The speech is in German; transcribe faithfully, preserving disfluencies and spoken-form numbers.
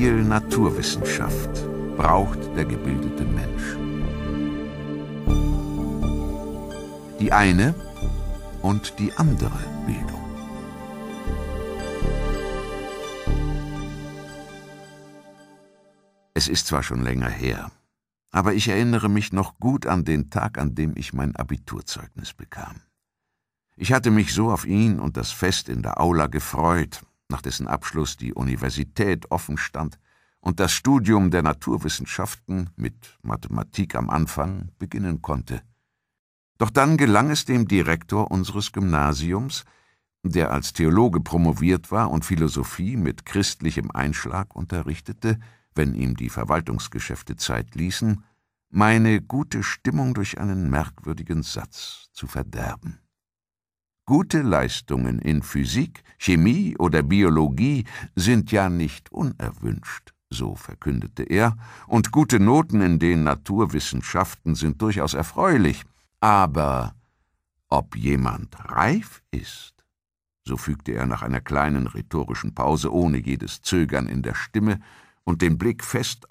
viel Naturwissenschaft braucht der gebildete Mensch. Die eine und die andere Bildung. Es ist zwar schon länger her, aber ich erinnere mich noch gut an den Tag, an dem ich mein Abiturzeugnis bekam. Ich hatte mich so auf ihn und das Fest in der Aula gefreut, nach dessen Abschluss die Universität offen stand und das Studium der Naturwissenschaften mit Mathematik am Anfang beginnen konnte. Doch dann gelang es dem Direktor unseres Gymnasiums, der als Theologe promoviert war und Philosophie mit christlichem Einschlag unterrichtete, wenn ihm die Verwaltungsgeschäfte Zeit ließen, meine gute Stimmung durch einen merkwürdigen Satz zu verderben. Gute Leistungen in Physik, Chemie oder Biologie sind ja nicht unerwünscht, so verkündete er, und gute Noten in den Naturwissenschaften sind durchaus erfreulich, aber ob jemand reif ist, so fügte er nach einer kleinen rhetorischen Pause ohne jedes Zögern in der Stimme und den Blick fest